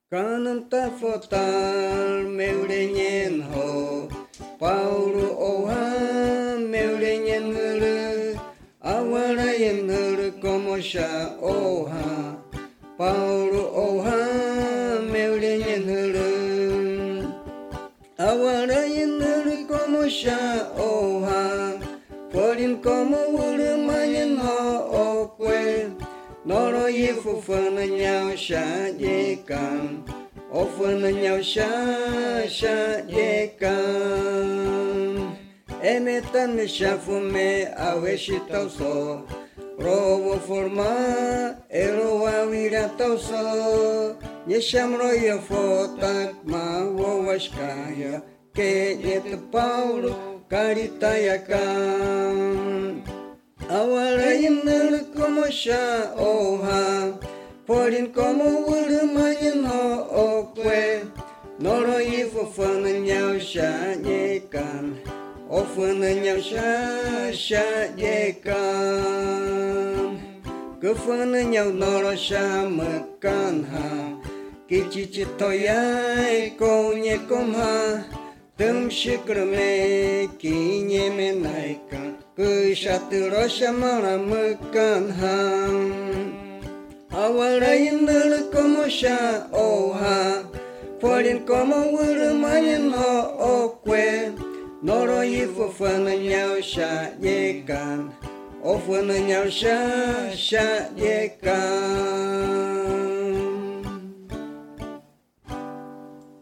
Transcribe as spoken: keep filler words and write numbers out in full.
Kananta fotal meulenyen ho Paulo oha meulenyen hulu Awara yen hulu como sha oha Paulo oha meulenyen hulu Awara yen hulu como sha oha Forin como hulu mayen ho okwe Noro ye fu fana nhau sha ye kan O fana nhau sha sha ye kan Eme tan me sha fu me awe shi tau so Rovo forma ero awira tau so Ye shamro ye fotak ma wo washkaya Ke ye te paulo karita ya kan Awara yinul como sha oha Porin como wulu mayin ho okwe Noro yifo fana nyao sha yekan O fana nyao sha sha yekan Ke fana nyao noro sha mekan ha Kichichi toyai konye komha Tum shikrame kinye menaikan Kushat rosha mara mekan ham Awara yindul como sha oha Forin como wuru mayin ho okwe Noro yifo fana nyao sha yekan O fana nyao sha sha yekan